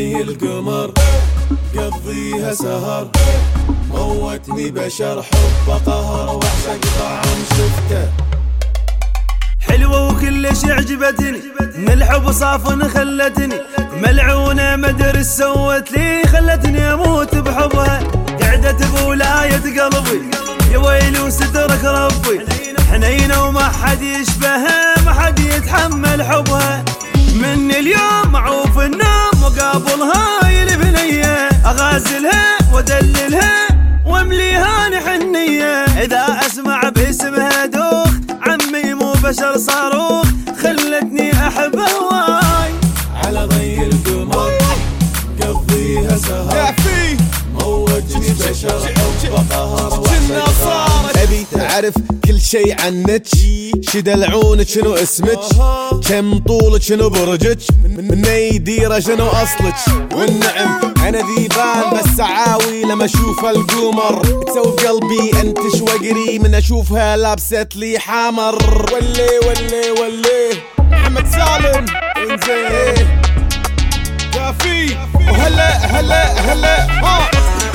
ضي القمر قضيها سهر، موتني بشر حب قهر واعشق طعم شفته. حلوة وكلش عجبتني من الحب صافن خلتني ملعونة مدري سوت لي خلتني اموت بحبها. قعدت بولاية قلبي يا ويلي وسترك ربي حنينة وما حد يشبهها ما حد يتحمل حبها. من اليوم معروف النوم وقابلها يا البنية اغازلها وادللها وامليها حنية. اذا اسمع باسمها دوخ عمي مو بشر صاروخ خلتني احبه هواي. على ضي القمر قضيها سهر، موتني بشر حب قهر واعشق. ابي اعرف كل شي عنك، شدلعونك شنو اسمك، كم طولك شنو برجك، من اي ديره شنو اصلك. والنعم انا ذيبان بس عاوي لما اشوف القمر تسوي بقلبي انتش وقري من اشوفها لابسه لي حمر. ولي محمد سالم انزين كافي وهلا ها.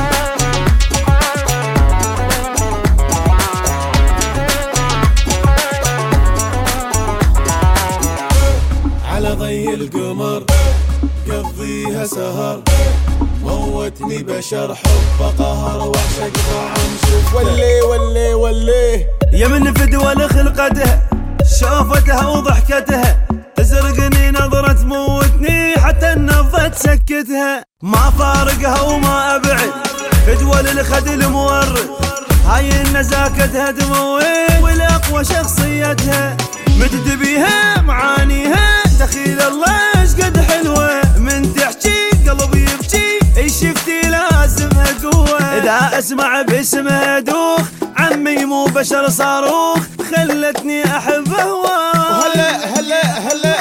على ضي القمر قضيها سهر، موتني بشر حب قهر واعشق طعم شفته. ولي يا من فدوى لخلقتها شوفتها وضحكتها تزرقني نظرة تموتني حتى النبضة تسكتها. ما فارقها وما ابعد فدوى للخد المورد هاي النزاكتها تموت والاقوى شخصيتها. مدد بيها معانيها دخيل الله ايش قد حلوه من تحكي قلبي يبكي اي شفتي لازمها قوه. اذا اسمع باسمها دوخ عمي مو بشر صاروخ خلتني احبه هواي. هلا